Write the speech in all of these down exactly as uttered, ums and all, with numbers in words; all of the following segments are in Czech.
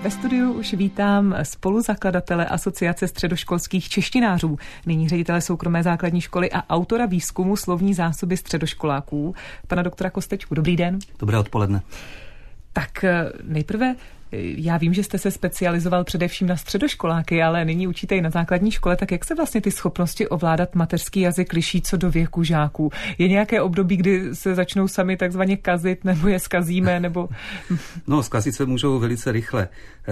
Ve studiu už vítám spoluzakladatele Asociace středoškolských češtinářů, nyní ředitele soukromé základní školy a autora výzkumu slovní zásoby středoškoláků, pana doktora Kostečku. Dobrý den. Dobré odpoledne. Tak nejprve, já vím, že jste se specializoval především na středoškoláky, ale nyní učíte i na základní škole, tak jak se vlastně ty schopnosti ovládat mateřský jazyk liší co do věku žáků? Je nějaké období, kdy se začnou sami takzvaně kazit, nebo je zkazíme, nebo... No, zkazit se můžou velice rychle.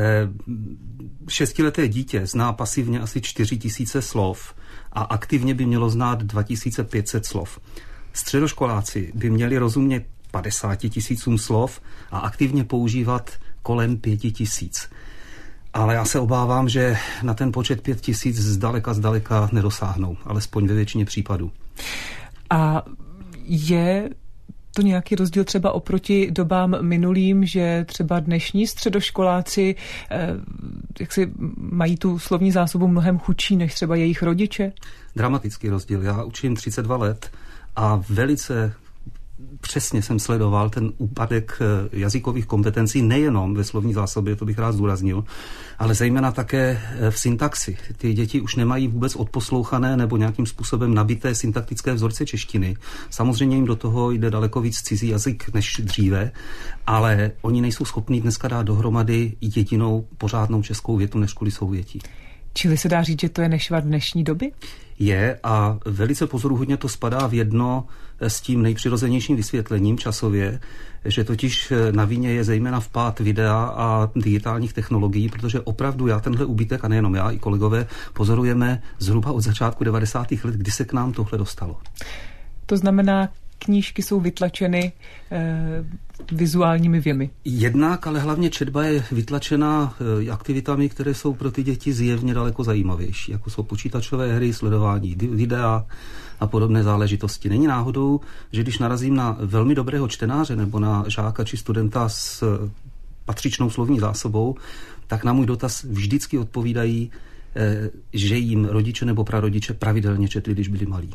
Šestileté dítě zná pasivně asi čtyři tisíce slov a aktivně by mělo znát dva tisíce pět set slov. Středoškoláci by měli rozumět padesáti tisícům slov a aktivně používat kolem pěti tisíc. Ale já se obávám, že na ten počet pět tisíc zdaleka, zdaleka nedosáhnou, alespoň ve většině případů. A je to nějaký rozdíl třeba oproti dobám minulým, že třeba dnešní středoškoláci eh, jak si mají tu slovní zásobu mnohem chudší než třeba jejich rodiče? Dramatický rozdíl. Já učím třicet dva let a velice přesně jsem sledoval ten úpadek jazykových kompetencí nejenom ve slovní zásobě, to bych rád zdůraznil, ale zejména také v syntaxi. Ty děti už nemají vůbec odposlouchané nebo nějakým způsobem nabité syntaktické vzorce češtiny. Samozřejmě jim do toho jde daleko víc cizí jazyk než dříve, ale oni nejsou schopni dneska dát dohromady jedinou pořádnou českou větu než kvůli souvětí. Čili se dá říct, že to je nešvar dnešní doby? Je a velice pozoruhodně to spadá v jedno s tím nejpřirozenějším vysvětlením časově, že totiž na vině je zejména vpád videa a digitálních technologií, protože opravdu já tenhle úbytek, a nejenom já, i kolegové, pozorujeme zhruba od začátku devadesátých let, kdy se k nám tohle dostalo. To znamená, knížky jsou vytlačeny eh, vizuálními věmi. Jednak, ale hlavně četba je vytlačena eh, aktivitami, které jsou pro ty děti zjevně daleko zajímavější, jako jsou počítačové hry, sledování videa a podobné záležitosti. Není náhodou, že když narazím na velmi dobrého čtenáře nebo na žáka či studenta s patřičnou slovní zásobou, tak na můj dotaz vždycky odpovídají, eh, že jim rodiče nebo prarodiče pravidelně četli, když byli malí.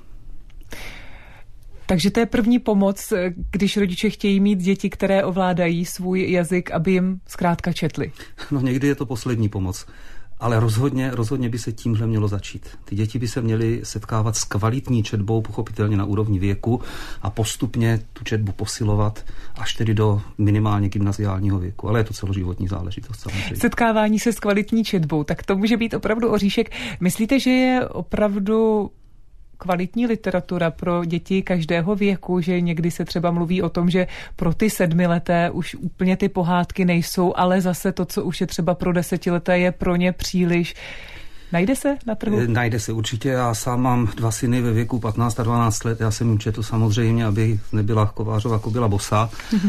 Takže to je první pomoc, když rodiče chtějí mít děti, které ovládají svůj jazyk, aby jim zkrátka četli. No někdy je to poslední pomoc, ale rozhodně, rozhodně by se tímhle mělo začít. Ty děti by se měly setkávat s kvalitní četbou, pochopitelně na úrovni věku a postupně tu četbu posilovat až tedy do minimálně gymnaziálního věku. Ale je to celoživotní záležitost samozřejmě. Setkávání se s kvalitní četbou, tak to může být opravdu oříšek. Myslíte, že je opravdu kvalitní literatura pro děti každého věku, že někdy se třeba mluví o tom, že pro ty sedmileté už úplně ty pohádky nejsou, ale zase to, co už je třeba pro desetileté, je pro ně příliš. Najde se na trhu? Najde se určitě. Já sám mám dva syny ve věku patnáct a dvanáct let. Já jsem jim četl samozřejmě, aby nebyla Kovářová kobila bosa.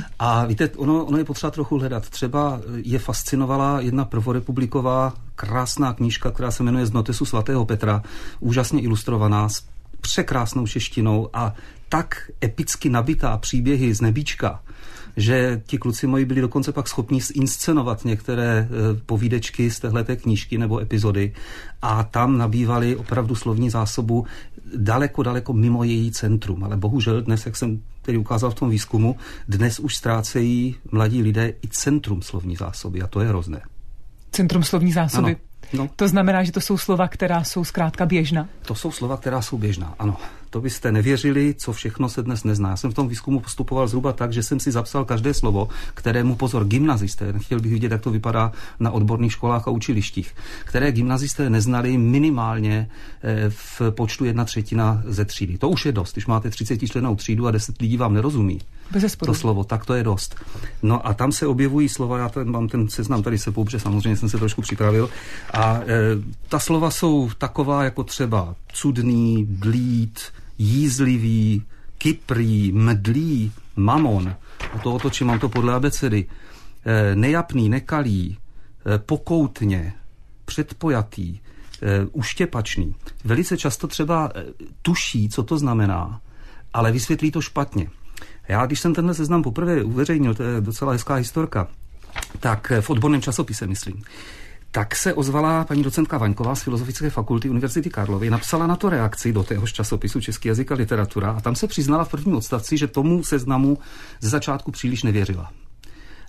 A víte, ono, ono je potřeba trochu hledat. Třeba je fascinovala jedna prvorepubliková krásná knížka, která se jmenuje Z notesu svatého Petra, úžasně ilustrovaná, s překrásnou češtinou a tak epicky nabitá příběhy z nebíčka, že ti kluci moji byli dokonce pak schopni zinscenovat některé e, povídečky z téhleté knížky nebo epizody a tam nabývali opravdu slovní zásobu daleko, daleko mimo její centrum. Ale bohužel dnes, jak jsem tedy ukázal v tom výzkumu, dnes už ztrácejí mladí lidé i centrum slovní zásoby a to je hrozné. Centrum slovní zásoby? Ano. No. To znamená, že to jsou slova, která jsou zkrátka běžná? To jsou slova, která jsou běžná, ano. To byste nevěřili, co všechno se dnes nezná. Já jsem v tom výzkumu postupoval zhruba tak, že jsem si zapsal každé slovo, kterému pozor gymnazisté, nechtěl bych vidět, jak to vypadá na odborných školách a učilištích, které gymnazisté neznali minimálně v počtu jedna třetina ze třídy. To už je dost, když máte třicetičlennou třídu a deset lidí vám nerozumí to slovo, tak to je dost. No a tam se objevují slova, já ten, mám ten seznam tady sebou, protože samozřejmě jsem se trošku připravil, a e, ta slova jsou taková jako třeba cudný, blíd, jízlivý, kyprý, mdlý, mamon, a to otočím, mám to podle abecedy, e, nejapný, nekalý, e, pokoutně, předpojatý, e, uštěpačný. Velice často třeba e, tuší, co to znamená, ale vysvětlí to špatně. Já, když jsem tenhle seznam poprvé uveřejnil, to je docela hezká historka, tak v odborném časopise, myslím, tak se ozvala paní docentka Vaňková z Filozofické fakulty Univerzity Karlovy, napsala na to reakci do téhož časopisu Český jazyk a literatura a tam se přiznala v prvním odstavci, že tomu seznamu ze začátku příliš nevěřila.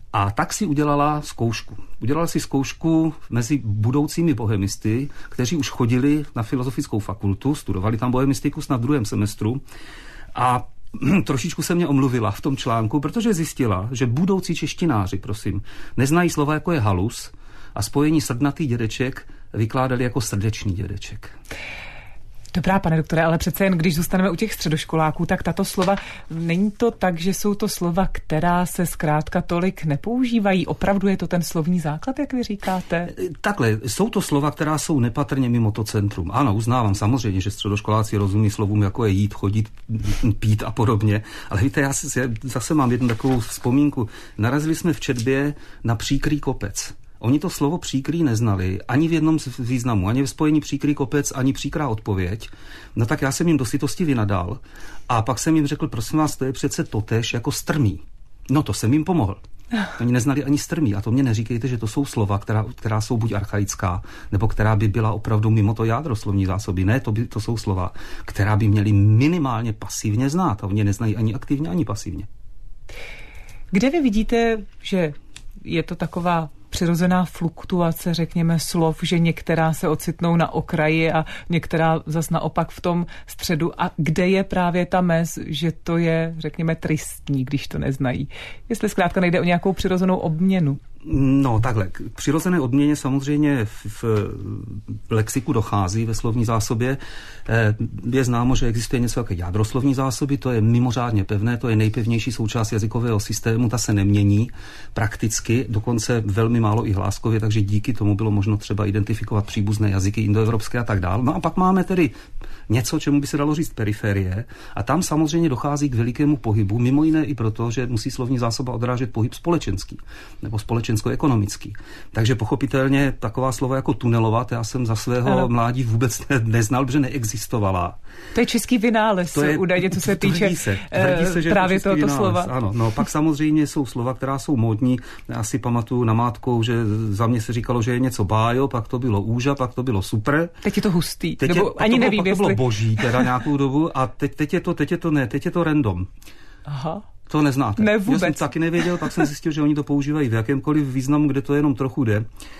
A tak si udělala zkoušku. Udělala si zkoušku mezi budoucími bohemisty, kteří už chodili na filozofickou fakultu, studovali tam bohemistiku snad v druhém semestru a trošičku se mě omluvila v tom článku, protože zjistila, že budoucí češtináři, prosím, neznají slova jako je halus a spojení srdnatý dědeček vykládali jako srdečný dědeček. Dobrá, pane doktore, ale přece jen, když zůstaneme u těch středoškoláků, tak tato slova, není to tak, že jsou to slova, která se zkrátka tolik nepoužívají? Opravdu je to ten slovní základ, jak vy říkáte? Takhle, jsou to slova, která jsou nepatrně mimo to centrum. Ano, uznávám samozřejmě, že středoškoláci rozumí slovům, jako je jít, chodit, pít a podobně. Ale víte, já zase mám jednu takovou vzpomínku. Narazili jsme v četbě na příkrý kopec. Oni to slovo příkrý neznali ani v jednom z významu, ani ve spojení příkrý kopec, ani příkrá odpověď. No tak já jsem jim do sytosti vynadal a pak jsem jim řekl, prosím vás, to je přece totéž jako strmý. No to jsem jim pomohl. Oni neznali ani strmý a to mě neříkejte, že to jsou slova, která, která jsou buď archaická, nebo která by byla opravdu mimo to jádro slovní zásoby. Ne, to, by, to jsou slova, která by měli minimálně pasivně znát a oni neznají ani aktivně, ani pasivně. Kde vy vidíte, že je to taková přirozená fluktuace, řekněme, slov, že některá se ocitnou na okraji a některá zas naopak v tom středu. A kde je právě ta mez, že to je, řekněme, tristní, když to neznají? Jestli zkrátka nejde o nějakou přirozenou obměnu. No takhle, k přirozené odměně samozřejmě v, v lexiku dochází ve slovní zásobě. Je známo, že existuje něco jako jádro slovní zásoby, to je mimořádně pevné, to je nejpevnější součást jazykového systému, ta se nemění prakticky, dokonce velmi málo i hláskově, takže díky tomu bylo možno třeba identifikovat příbuzné jazyky indoevropské a tak dále. No a pak máme tedy něco, čemu by se dalo říct periferie a tam samozřejmě dochází k velikému pohybu, mimo jiné i proto, že musí slovní zásoba odrážet pohyb společenský nebo společensko-ekonomický. Takže pochopitelně taková slova jako tunelovat, já jsem za svého ano. mládí vůbec ne, neznal, protože neexistovala. To je český vynález, to je, údajně, co se týče tvrdí se, tvrdí se, že právě to tohoto slova. Ano, no pak samozřejmě jsou slova, která jsou módní. Já si pamatuju namátkou, že za mě se říkalo, že je něco bájo, pak to bylo úža, pak to bylo super. Teď je to hustý. Teď Nebo je, ani to nevím, bylo, jestli... to bylo boží teda nějakou dobu a teď, teď je to, teď je to ne, teď je to random. Aha. To neznáte. Ne, vůbec. Já jsem taky nevěděl, pak jsem zjistil, že oni to používají v jakémkoliv významu, kde to jenom trochu jde.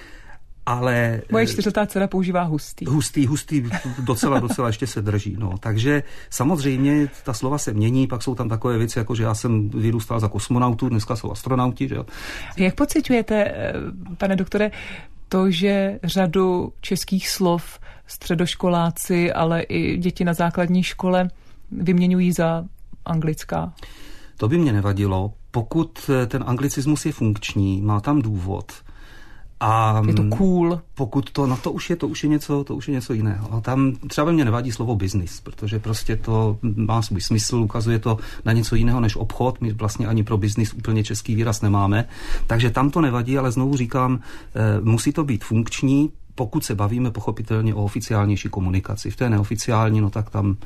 Ale... Moje čtyřletá dcera používá hustý. Hustý, hustý, docela, docela ještě se drží. No. Takže samozřejmě ta slova se mění, pak jsou tam takové věci, jako že já jsem vyrůstal za kosmonautů, dneska jsou astronauti. Že? Jak pociťujete, pane doktore, to, že řadu českých slov středoškoláci, ale i děti na základní škole vyměňují za anglická? To by mě nevadilo, pokud ten anglicismus je funkční, má tam důvod. A je to cool. Pokud to, no to už je, to už je něco, to už je něco jiného. A tam třeba mě nevadí slovo business, protože prostě to má svůj smysl, ukazuje to na něco jiného než obchod. My vlastně ani pro business úplně český výraz nemáme. Takže tam to nevadí, ale znovu říkám, e, musí to být funkční, pokud se bavíme pochopitelně o oficiálnější komunikaci. V té neoficiální, no tak tam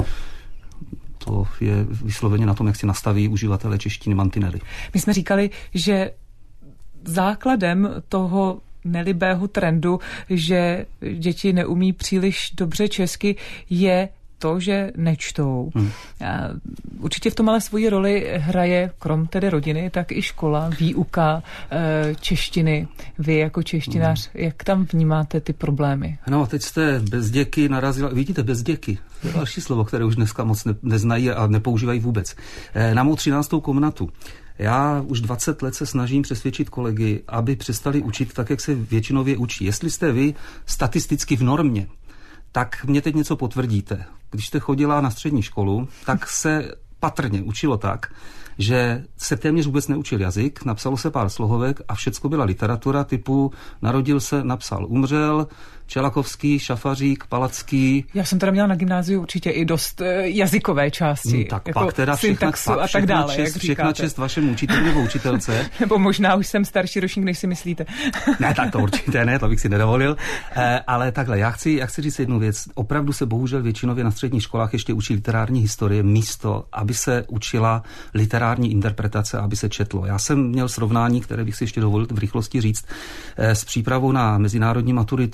to je vysloveně na tom, jak si nastaví uživatelé češtiny mantinely. My jsme říkali, že základem toho nelibého trendu, že děti neumí příliš dobře česky, je to, že nečtou. Hmm. Určitě v tom ale svoji roli hraje, krom tedy rodiny, tak i škola, výuka češtiny. Vy jako češtinář, hmm. jak tam vnímáte ty problémy? No, teď jste bezděky narazila, vidíte, bezděky. To je další slovo, které už dneska moc ne, neznají a nepoužívají vůbec. Na mou třináctou komnatu. Já už dvacet let se snažím přesvědčit kolegy, aby přestali učit tak, jak se většinově učí. Jestli jste vy statisticky v normě, tak mě teď něco potvrdíte. Když jste chodila na střední školu, tak se patrně učilo tak, že se téměř vůbec neučil jazyk, napsalo se pár slohovek a všecko byla literatura typu narodil se, napsal, umřel, Čelakovský, Šafařík, Palacký. Já jsem teda měla na gymnáziu určitě i dost e, jazykové části. Hmm, tak jako pak teda všechna, pak a tak dále, čest, jak všechna čest vašemu učiteli nebo učitelce. Nebo možná už jsem starší ročník, než si myslíte. Ne, tak to určitě ne, to bych si nedovolil. E, ale takhle, já chci, já chci říct jednu věc. Opravdu se bohužel většinově na středních školách ještě učí literární historie místo, aby se učila literární interpretace, aby se četlo. Já jsem měl srovnání, které bych si ještě dovolil v rychlosti říct, e, s přípravou na mezinárodní maturitu International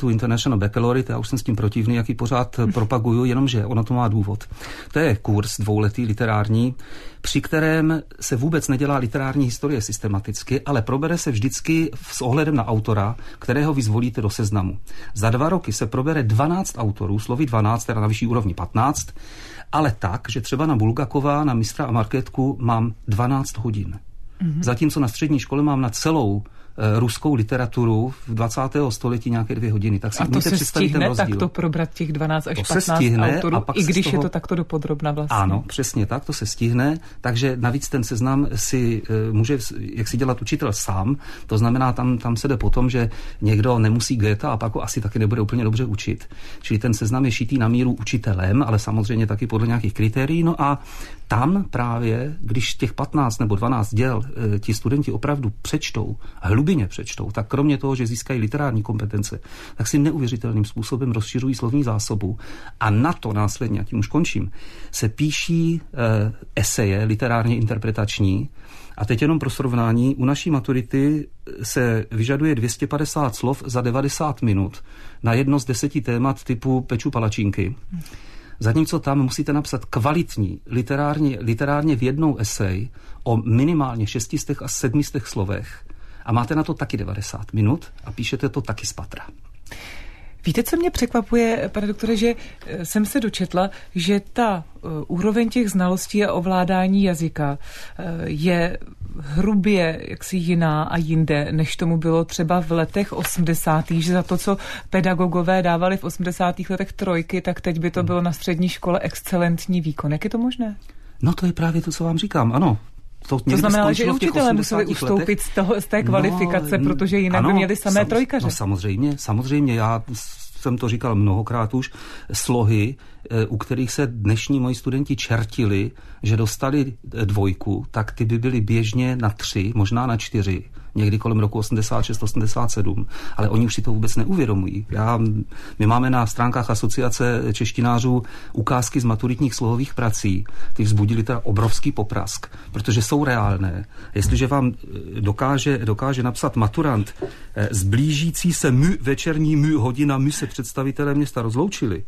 řešeno baccalaureate, já už jsem s tím protivný, jaký pořád propaguju, jenomže ono to má důvod. To je kurz dvouletý literární, při kterém se vůbec nedělá literární historie systematicky, ale probere se vždycky s ohledem na autora, kterého vy zvolíte do seznamu. Za dva roky se probere dvanáct autorů, slovy dvanáct, teda na vyšší úrovni patnáct, ale tak, že třeba na Bulgakova, na Mistra a Markétku mám dvanáct hodin. Mm-hmm. Zatímco na střední škole mám na celou e, ruskou literaturu v dvacátém století nějaké dvě hodiny. Tak si a to se stihne takto probrat těch dvanáct až patnáct autorů, i když toho... je to takto dopodrobna vlastně. Ano, přesně tak, to se stihne, takže navíc ten seznam si e, může, jak si dělat učitel sám, to znamená, tam, tam se jde potom, že někdo nemusí Goethe a pak ho asi taky nebude úplně dobře učit. Čili ten seznam je šitý na míru učitelem, ale samozřejmě taky podle nějakých kritérií. No a tam právě, když těch patnáct nebo dvanáct děl e, ti studenti opravdu přečtou, hlubinně přečtou, tak kromě toho, že získají literární kompetence, tak si neuvěřitelným způsobem rozšiřují slovní zásobu a na to následně, a tím už končím, se píší e, eseje literárně interpretační. A teď jenom pro srovnání, u naší maturity se vyžaduje dvě stě padesát slov za devadesát minut na jedno z deseti témat typu peču palačinky. Zatímco tam musíte napsat kvalitní, literárně, literárně v jednou esej o minimálně šestistech a sedmistech slovech a máte na to taky devadesát minut a píšete to taky z patra. Víte, co mě překvapuje, pane doktore, že jsem se dočetla, že ta uh, úroveň těch znalostí a ovládání jazyka uh, je hrubě jaksi jiná a jinde, než tomu bylo třeba v letech osmdesátých, že za to, co pedagogové dávali v osmdesátých letech trojky, tak teď by to bylo na střední škole excelentní výkon. Jak je to možné? No to je právě to, co vám říkám, ano. To, to znamená, že učitelé museli ustoupit z, toho, z té kvalifikace, no, protože jinak ano, by měli samé sam, trojkaře. No samozřejmě, samozřejmě, já jsem to říkal mnohokrát už, slohy, u kterých se dnešní moji studenti čertili, že dostali dvojku, tak ty by byly běžně na tři, možná na čtyři, někdy kolem roku osmdesát šest osmdesát sedm, ale oni už si to vůbec neuvědomují. Já, my máme na stránkách Asociace češtinářů ukázky z maturitních slohových prací. Ty vzbudili teda obrovský poprask, protože jsou reálné. Jestliže vám dokáže, dokáže napsat maturant zblížící se my večerní my hodina my se představitelé města rozloučili,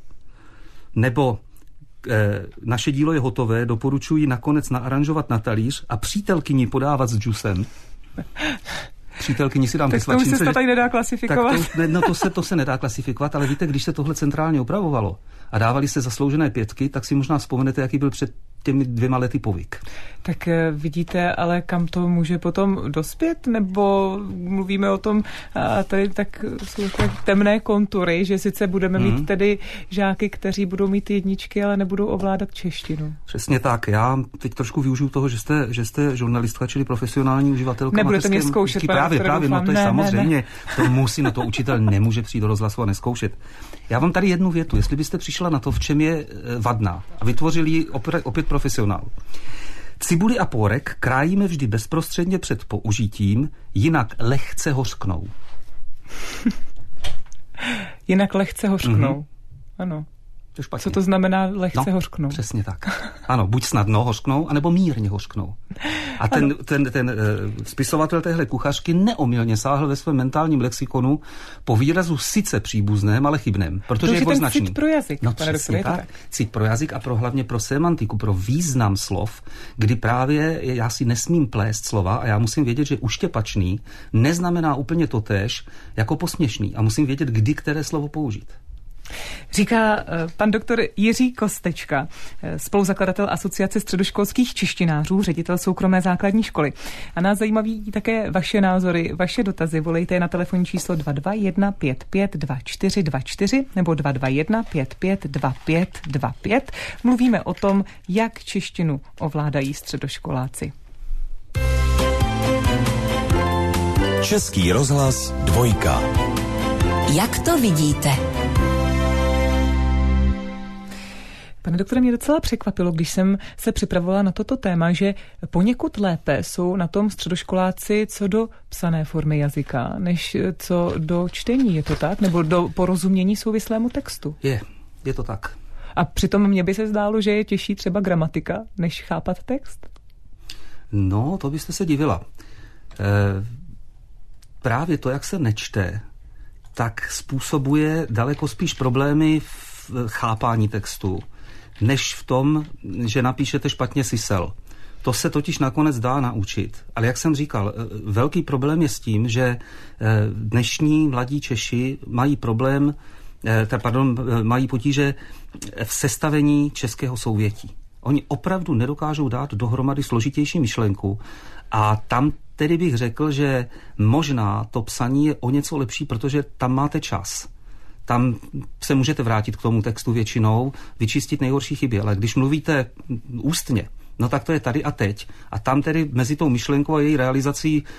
nebo e, naše dílo je hotové, doporučuji nakonec naaranžovat na talíř a přítelkyni podávat s džusem. Přítelkyni si dám tak ke svačince. Tak to už se to tady nedá klasifikovat. Tak to, no to se, to se nedá klasifikovat, ale víte, když se tohle centrálně upravovalo a dávali se zasloužené pětky, tak si možná vzpomenete, jaký byl před těmi dvěma lety povyk. Tak vidíte, ale kam to může potom dospět? Nebo mluvíme o tom, a tady tak jsou tak temné kontury, že sice budeme hmm. mít tedy žáky, kteří budou mít jedničky, ale nebudou ovládat češtinu. Přesně tak. Já teď trošku využiju toho, že jste, že jste žurnalistka, čili profesionální uživatelka. Nebudete mě zkoušet. Právě, právě, no to je ne, samozřejmě. Ne, ne. To musí, no to učitel nemůže přijít do rozhlasu a neskoušet. Já vám tady jednu větu. Jestli byste přišla na to, v čem je vadná a vytvořili ji opět, opět profesionál. Cibuli a pórek krájíme vždy bezprostředně před použitím, jinak lehce hořknou. Jinak lehce hořknou. Mm-hmm. Ano. To Co to znamená lehce no, hořknou? Přesně tak. Ano, buď snadno hořknou, anebo mírně hořknou. A ten, ten, ten, ten uh, spisovatel téhle kuchařky neomylně sáhl ve svém mentálním lexikonu po výrazu sice příbuzném, ale chybném, protože to je dvojznačný. Cit pro jazyk. No přesně tak. tak. Cit pro jazyk a pro hlavně pro semantiku, pro význam slov, kdy právě já si nesmím plést slova a já musím vědět, že uštěpačný neznamená úplně totéž jako posměšný a musím vědět, kdy které slovo použít. Říká uh, pan doktor Jiří Kostečka, uh, spoluzakladatel Asociace středoškolských češtinářů, ředitel soukromé základní školy. A nás zajímaví také vaše názory, vaše dotazy. Volejte na telefonní číslo dva dva jedna pět pět dva čtyři dva čtyři nebo dva dva jedna pět pět dva pět dva pět. Mluvíme o tom, jak češtinu ovládají středoškoláci. Český rozhlas dvojka. Jak to vidíte? Pane doktore, mě docela překvapilo, když jsem se připravovala na toto téma, že poněkud lépe jsou na tom středoškoláci co do psané formy jazyka, než co do čtení. Je to tak? Nebo do porozumění souvislému textu? Je, je to tak. A přitom mně by se zdálo, že je těžší třeba gramatika, než chápat text? No, to byste se divila. E, právě to, jak se nečte, tak způsobuje daleko spíš problémy v chápání textu, než v tom, že napíšete špatně sisel. To se totiž nakonec dá naučit. Ale jak jsem říkal, velký problém je s tím, že dnešní mladí Češi mají problém, pardon, mají potíže v sestavení českého souvětí. Oni opravdu nedokážou dát dohromady složitější myšlenku a tam tedy bych řekl, že možná to psaní je o něco lepší, protože tam máte čas. Tam se můžete vrátit k tomu textu většinou, vyčistit nejhorší chyby, ale když mluvíte ústně, no tak to je tady a teď. A tam tedy mezi tou myšlenkou a její realizací e,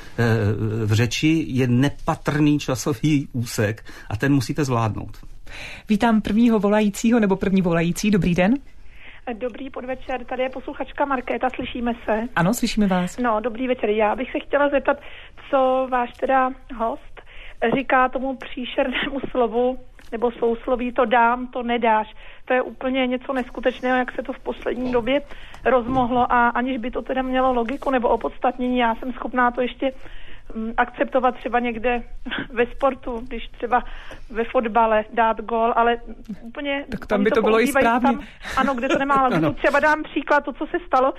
v řeči je nepatrný časový úsek a ten musíte zvládnout. Vítám prvního volajícího nebo první volající. Dobrý den. Dobrý podvečer, tady je posluchačka Markéta, slyšíme se? Ano, slyšíme vás. No, dobrý večer. Já bych se chtěla zeptat, co váš teda host říká tomu příšernému slovu, nebo sousloví to dám, to nedáš. To je úplně něco neskutečného, jak se to v poslední době rozmohlo a aniž by to teda mělo logiku nebo opodstatnění, já jsem schopná to ještě akceptovat třeba někde ve sportu, když třeba ve fotbale dát gól, ale úplně... Tak tam by to, to bylo i správně. Tam, ano, kde to nemá logiku. Třeba dám příklad, to, co se stalo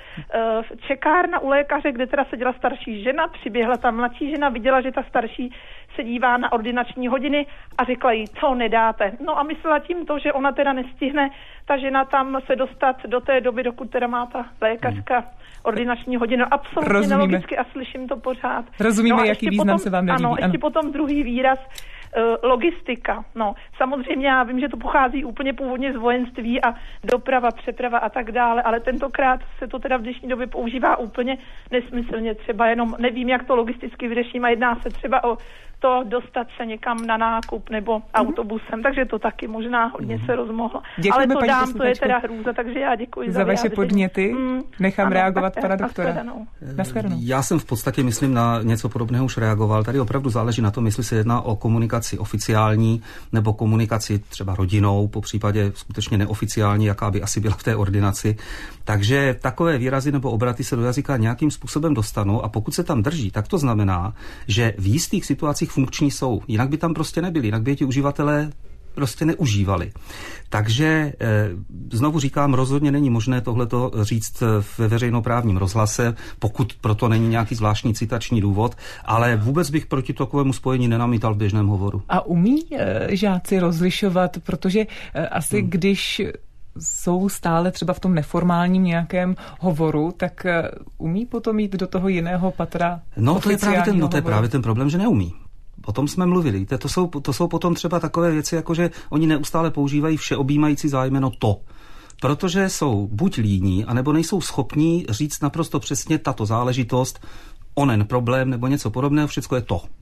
v čekárna u lékaře, kde teda seděla starší žena, přiběhla ta mladší žena, viděla, že ta starší se dívá na ordinační hodiny a řekla jí, co nedáte. No a myslela tím to, že ona teda nestihne, ta žena tam se dostat do té doby, dokud teda má ta lékařka ordinační hodinu. Absolutně Rozumíme. Nelogicky a slyším to pořád. Rozumíme, no jaký význam potom, se vám nelíbí. Ano, ještě ano. Potom druhý výraz, uh, logistika. No, samozřejmě já vím, že to pochází úplně původně z vojenství a doprava, přeprava a tak dále, ale tentokrát se to teda v dnešní době používá úplně nesmyslně. Třeba jenom nevím, jak to logisticky vyřeším a jedná se třeba o to dostat se někam na nákup nebo mm-hmm. autobusem, takže to taky možná hodně mm-hmm. se rozmohlo. Děkujeme, ale to dám, to je teda hrůza, takže já děkuji za, za vaše podněty. Mm, Nechám ano, reagovat pana doktora. Nashledanou. Já jsem v podstatě, myslím, na něco podobného už reagoval. Tady opravdu záleží na tom, jestli se jedná o komunikaci oficiální nebo komunikaci třeba rodinou, po případě skutečně neoficiální, jaká by asi byla v té ordinaci. Takže takové výrazy nebo obraty se do jazyka nějakým způsobem dostanou a pokud se tam drží, tak to znamená, že v jistých situacích funkční jsou. Jinak by tam prostě nebyli, jinak by ti uživatelé prostě neužívali. Takže e, znovu říkám, rozhodně není možné tohleto říct ve veřejnoprávním rozhlase, pokud proto není nějaký zvláštní citační důvod, ale vůbec bych proti takovému spojení nenamítal v běžném hovoru. A umí e, žáci rozlišovat, protože e, asi hmm. když jsou stále třeba v tom neformálním nějakém hovoru, tak umí potom jít do toho jiného patra? No to je právě ten, no, to je právě ten problém, že neumí. O tom jsme mluvili. To jsou, to jsou potom třeba takové věci, jako že oni neustále používají všeobjímající zájmeno to. Protože jsou buď líní, anebo nejsou schopní říct naprosto přesně tato záležitost, onen problém nebo něco podobného, všecko je to.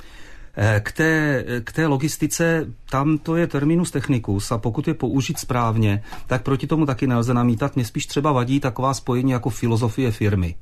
K té, k té logistice, tam to je terminus technicus a pokud je použít správně, tak proti tomu taky nelze namítat. Mě spíš třeba vadí taková spojení jako filozofie firmy.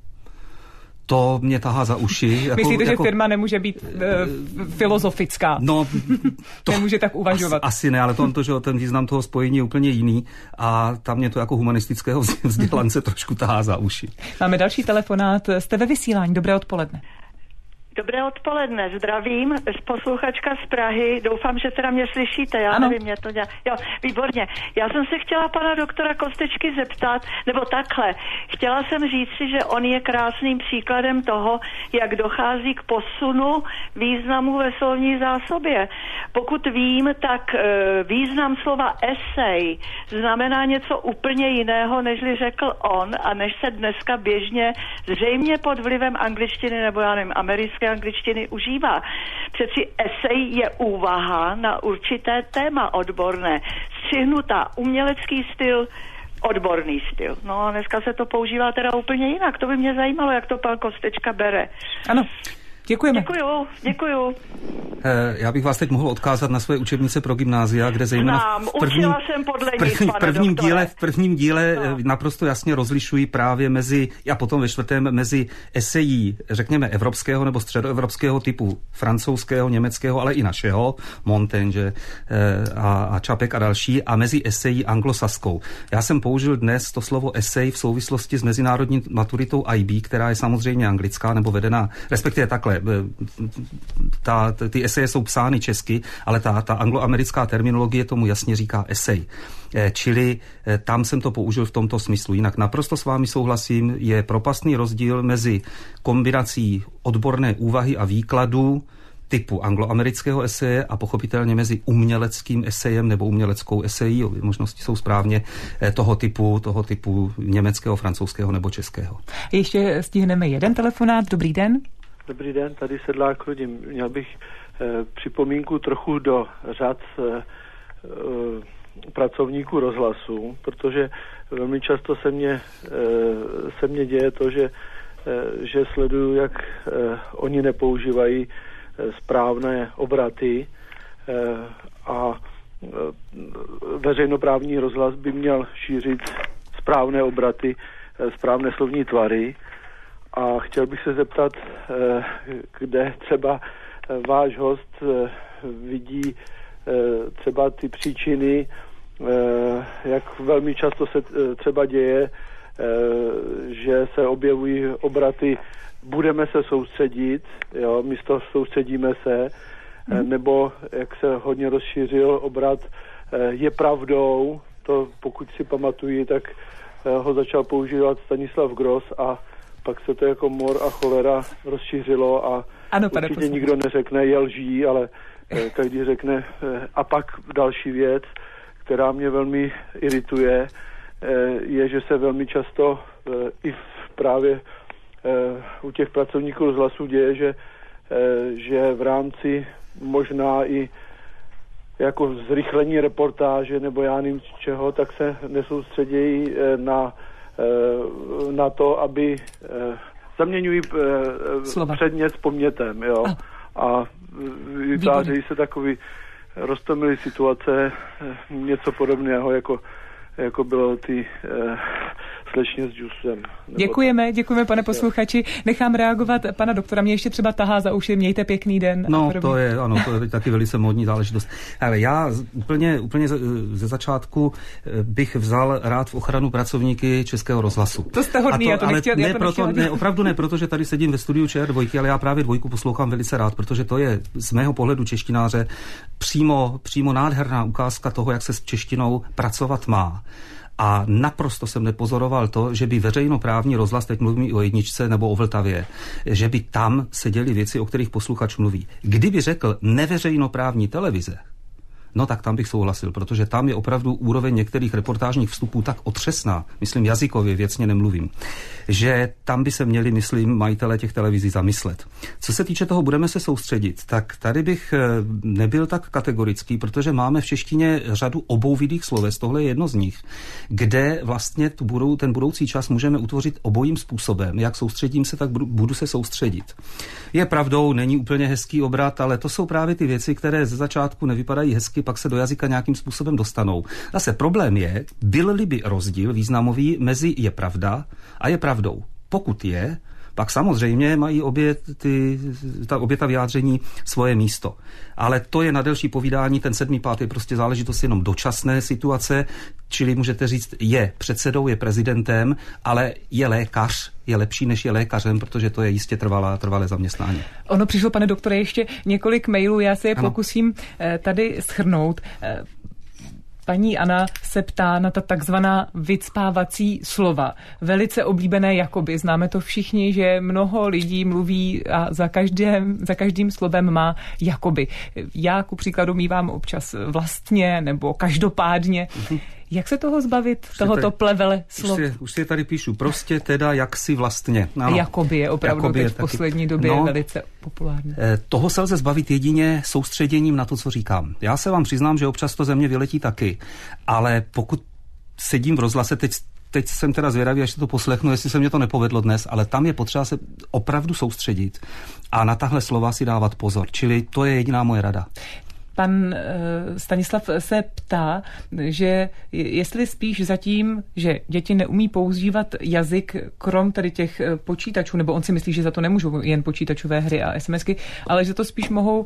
To mě tahá za uši. Jako, Myslíte, jako, že firma nemůže být uh, filozofická? No, to nemůže tak uvažovat. Asi, asi ne, ale to, to, že ten význam toho spojení je úplně jiný a tam mě to jako humanistického vzdělance trošku tahá za uši. Máme další telefonát. Jste ve vysílání. Dobré odpoledne. Dobré odpoledne, zdravím, posluchačka z Prahy, doufám, že teda mě slyšíte, já ano. nevím, mě to dělá. Jo, výborně. Já jsem se chtěla pana doktora Kostečky zeptat, nebo takhle, chtěla jsem říct si, že on je krásným příkladem toho, jak dochází k posunu významu ve slovní zásobě. Pokud vím, tak e, význam slova esej znamená něco úplně jiného, nežli řekl on a než se dneska běžně zřejmě pod vlivem angličtiny nebo já nevím, americké angličtiny užívá. Přeci esej je úvaha na určité téma odborné. Střihnutá umělecký styl, odborný styl. No a dneska se to používá teda úplně jinak. To by mě zajímalo, jak to pan Kostečka bere. Ano. Děkujeme. Děkuju, děkuju. Já bych vás teď mohl odkázat na své učebnice pro gymnázia, kde zejména Znám, v prvním, jsem podle v první, nich, v prvním díle, v prvním díle no. naprosto jasně rozlišují právě mezi, a potom ve čtvrtém, mezi esejí, řekněme, evropského nebo středoevropského typu, francouzského, německého, ale i našeho, Montaigne a, a Čapek a další, a mezi esejí anglosaskou. Já jsem použil dnes to slovo esej v souvislosti s mezinárodní maturitou I B, která je samozřejmě anglická nebo vedená, respektive takhle, Takhle, ta, ty eseje jsou psány česky, ale ta, ta angloamerická terminologie tomu jasně říká esej. Čili tam jsem to použil v tomto smyslu. Jinak naprosto s vámi souhlasím, je propastný rozdíl mezi kombinací odborné úvahy a výkladu typu angloamerického eseje a pochopitelně mezi uměleckým esejem nebo uměleckou esejí, možnosti jsou správně, toho typu, toho typu německého, francouzského nebo českého. Ještě stihneme jeden telefonát. Dobrý den. Dobrý den, tady Sedlák Rudim. Měl bych eh, připomínku trochu do řad eh, eh, pracovníků rozhlasu, protože velmi často se mně, eh, se mně děje to, že, eh, že sleduju, jak eh, oni nepoužívají správné obraty a veřejnoprávní rozhlas by měl šířit správné obraty, správné slovní tvary a chtěl bych se zeptat, kde třeba váš host vidí třeba ty příčiny, jak velmi často se třeba děje, že se objevují obraty budeme se soustředit, jo, místo soustředíme se, hmm. nebo jak se hodně rozšířil obrat je pravdou, to pokud si pamatuju, tak ho začal používat Stanislav Gross a pak se to jako mor a cholera rozšířilo a ano, určitě posledný. Nikdo neřekne je lží, ale každý řekne a pak další věc, která mě velmi irituje, je, že se velmi často i právě u těch pracovníků rozhlasu děje, že, že v rámci možná i jako zrychlení reportáže nebo já nevím čeho, tak se nesoustředějí na, na to, aby zaměňují Slova. předmět s pomětem, jo. A, a vytvářejí se takový roztomilý situace, něco podobného, jako, jako bylo ty slečně s džusem. Děkujeme, děkujeme, pane posluchači. Nechám reagovat pana doktora. Mě ještě třeba tahá za uši. Mějte pěkný den. No, to je, ano, to je taky velice módní záležitost. Ale já úplně, úplně ze začátku bych vzal rád v ochranu pracovníky Českého rozhlasu. To jste hodný, to, já to ale nechtěl. Ne, já to proto, nechtěl. ne, opravdu ne, protože tady sedím ve studiu ČR dva, ale já právě dvojku poslouchám velice rád, protože to je z mého pohledu češtináře přímo, přímo nádherná ukázka toho, jak se s češtinou pracovat má. A naprosto jsem nepozoroval to, že by veřejnoprávní rozhlas, teď mluvím o Jedničce nebo o Vltavě, že by tam se děly věci, o kterých posluchač mluví. Kdyby řekl neveřejnoprávní televize, no tak tam bych souhlasil, protože tam je opravdu úroveň některých reportážních vstupů tak otřesná, myslím jazykově, věcně nemluvím, že tam by se měli, myslím, majitelé těch televizí zamyslet. Co se týče toho, budeme se soustředit, tak tady bych nebyl tak kategorický, protože máme v češtině řadu obouvidých sloves, tohle je jedno z nich, kde vlastně tu budou, ten budoucí čas můžeme utvořit obojím způsobem. Jak soustředím se, tak budu, budu se soustředit. Je pravdou, není úplně hezký obrat, ale to jsou právě ty věci, které ze začátku nevypadají hezky, pak se do jazyka nějakým způsobem dostanou. Zase problém je, byl-li by rozdíl významový mezi je pravda a je pravdou. Pokud je, pak samozřejmě mají obě, ty, ta, obě ta vyjádření svoje místo. Ale to je na delší povídání, ten sedmý pát je prostě záležitost jenom dočasné situace, čili můžete říct, je předsedou, je prezidentem, ale je lékař, je lepší, než je lékařem, protože to je jistě trvalé, trvalé zaměstnání. Ono přišlo, pane doktore, ještě několik mailů, já se je ano. pokusím tady shrnout. Paní Anna se ptá na ta takzvaná vycpávací slova. Velice oblíbené jakoby. Známe to všichni, že mnoho lidí mluví a za každým, za každým slovem má jakoby. Já ku příkladu mívám občas vlastně nebo každopádně. Mhm. Jak se toho zbavit, už tohoto tady, plevele slov? Už si, už si tady píšu, prostě teda jak si vlastně. Ano. Jakoby je opravdu jakoby teď v poslední taky, době no, velice populární. Eh, toho se lze zbavit jedině soustředěním na to, co říkám. Já se vám přiznám, že občas to ze mě vyletí taky, ale pokud sedím v rozhlase, teď Teď jsem teda zvědavý, až se to poslechnu, jestli se mě to nepovedlo dnes, ale tam je potřeba se opravdu soustředit a na tahle slova si dávat pozor. Čili to je jediná moje rada. Pan Stanislav se ptá, že jestli spíš zatím, že děti neumí používat jazyk krom tady těch počítačů, nebo on si myslí, že za to nemůžou jen počítačové hry a SMSky, ale že to spíš mohou,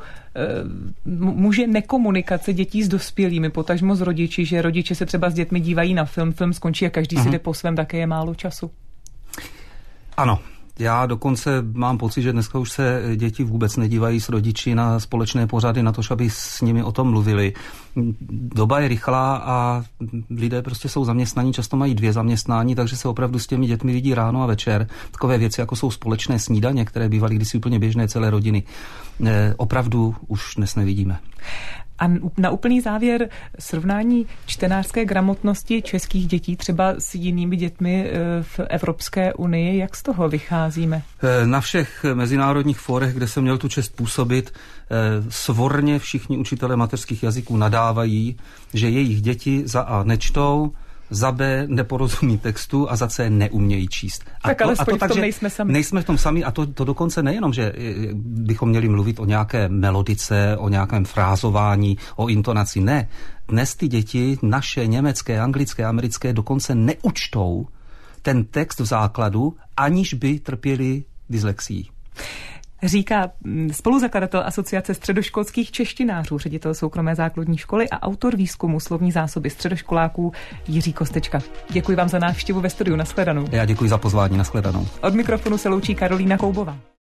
může nekomunikace dětí s dospělými, potažmo s rodiči, že rodiče se třeba s dětmi dívají na film, film skončí a každý uh-huh. si jde po svém, také je málo času. Ano. Já dokonce mám pocit, že dneska už se děti vůbec nedívají s rodiči na společné pořady, na to, aby s nimi o tom mluvili. Doba je rychlá a lidé prostě jsou zaměstnaní, často mají dvě zaměstnání, takže se opravdu s těmi dětmi vidí ráno a večer. Takové věci, jako jsou společné snídaně, které bývaly kdysi úplně běžné celé rodiny, opravdu už dnes nevidíme. A na úplný závěr srovnání čtenářské gramotnosti českých dětí třeba s jinými dětmi v Evropské unii, jak z toho vycházíme? Na všech mezinárodních fórech, kde jsem měl tu čest působit, svorně všichni učitelé mateřských jazyků nadávají, že jejich děti za A nečtou, za B neporozumí textu a za C neumějí číst. A tak to, alespoň a to v tom tak, nejsme sami. Nejsme v tom sami a to, to dokonce nejenom, že bychom měli mluvit o nějaké melodice, o nějakém frázování, o intonaci. Ne. Dnes ty děti, naše německé, anglické, americké, dokonce neučtou ten text v základu, aniž by trpěli dyslexií. Říká spoluzakladatel Asociace středoškolských češtinářů, ředitel soukromé základní školy a autor výzkumu slovní zásoby středoškoláků Jiří Kostečka. Děkuji vám za návštěvu ve studiu. Nashledanou. Já děkuji za pozvání. Nashledanou. Od mikrofonu se loučí Karolína Koubová.